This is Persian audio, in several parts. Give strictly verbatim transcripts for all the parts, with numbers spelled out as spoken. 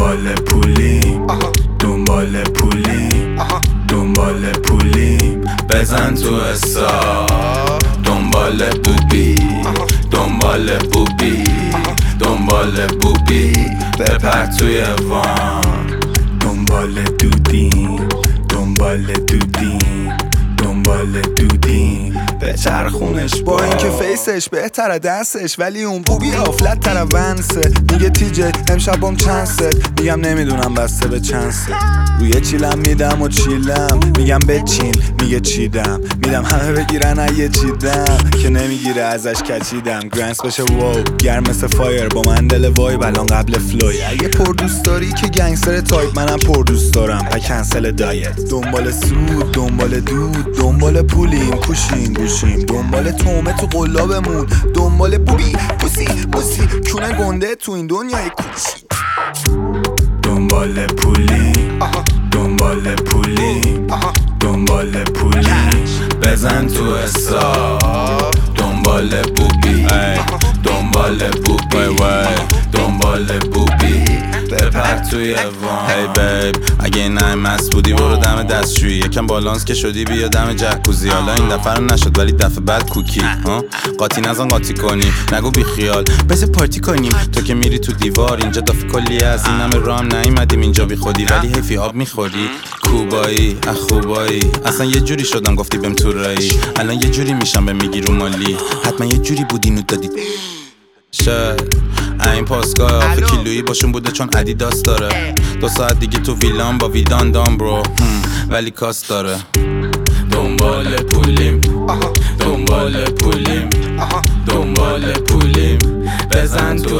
دنبال پولی دنبال پولی دنبال پولی بزن تو حساب دنبال بوبی دنبال بوبی دنبال بوبی بپر توی وان دنبال دودی دنبال دودی دنبال دودی به چرخونش با اینکه فیسش بهتره دستش ولی اون بوبی آفلت تره ونسه میگه تیجه امشبم چند ست میگم نمیدونم بسته به چند ست روی چیلم میدم و چیلم میگم بچین میگه چیدم میدم همه بگیرن اگه چیدم که نمیگیره ازش کچیدم گرنس بشه واو گرم مثل فایر با من دل وای بلان قبل فلوی اگه پر دوست داری که گنگستر تایپ منم پر دوست دارم پا کنسل دایت دنبال سود دنبال دود دنبال پولیم پوشیم گوشیم دنبال تومه تو قلابمون دنبال بوبی پوسی پوسی کونه گنده تو این دنیای کوچی دنبال پولی دنبال پولی دنبال پولی بزن تو حساب دنبال بوبی دنبال بوبی دنبال بوبی بپر توی وان هی بیب اگه این نای مست بودی برو دم دستشویی یکم بالانس که شدی بیا دم جکوزی حالا این دفعه رو نشد ولی دفعه بعد کوکی ها قاطی نزن قاطی کنی نگو بی خیال بس پارتی کنیم تو که میری تو دیوار اینجا دافی کلی از این همه رام نیومدیم اینجا بی خودی ولی حیفی آب میخوری کوبایی اخوبایی اصلا یه جوری شدم گفتی بهم تو رایی الان یه جوری میشم به میگی رو مالی حتما یه جوری بودی نو دادی شاید این پاسگاه آخه کیلویی باشون بوده چون ادیداس داره دو ساعت دیگه تو ویلان با ویدان دام برو ولی کاس داره دنبال پولیم دنبال پولیم دنبال پولیم بزن تو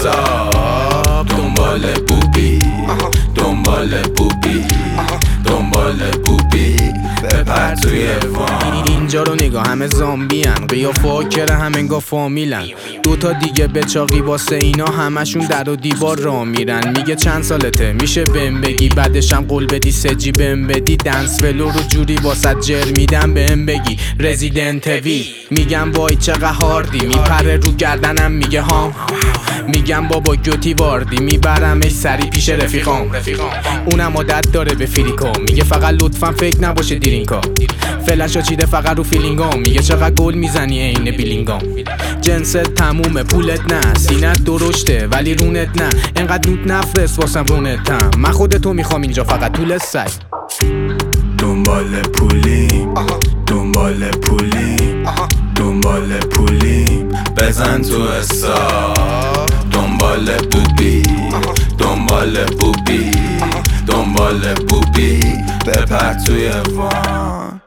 حساب دنبال بوبی دنبال بوبی دنبال بوبی بپر توی وان اینجا رو نگاه همه زامبیان قیافه ها کره همه انگار فامیلن دوتا دیگه بچاقی واسه اینا همشون در و دیوار را میرن میگه چند سالته میشه بهم بگی بعدشم قول بدی سجی بهم بدی دنس ولو رو جوری واسه جر میدم بهم بگی رزیدنت وی میگم وای چقدر هاردی میپره رو گردنم میگه هام میگم بابا گوتی واردی میبرمش سری پیش رفیقام اونم عادت داره به فریکا میگه فقط لطفا فکر نباشه دیرینکا فلشا چیده فقط رو فیلینگام میگه چقدر گل میزنی عین بیلینگام جنست تمومه پولت نه سینت درشته ولی رونت نه انقدر نوت نفرست واسم رونتم من خودتو میخوام اینجا فقط طول سگ دنبال پولی دنبال پولی دنبال پولی بزن تو حساب دنبال بوبی دنبال بوبی دنبال بوبی بپر توی وان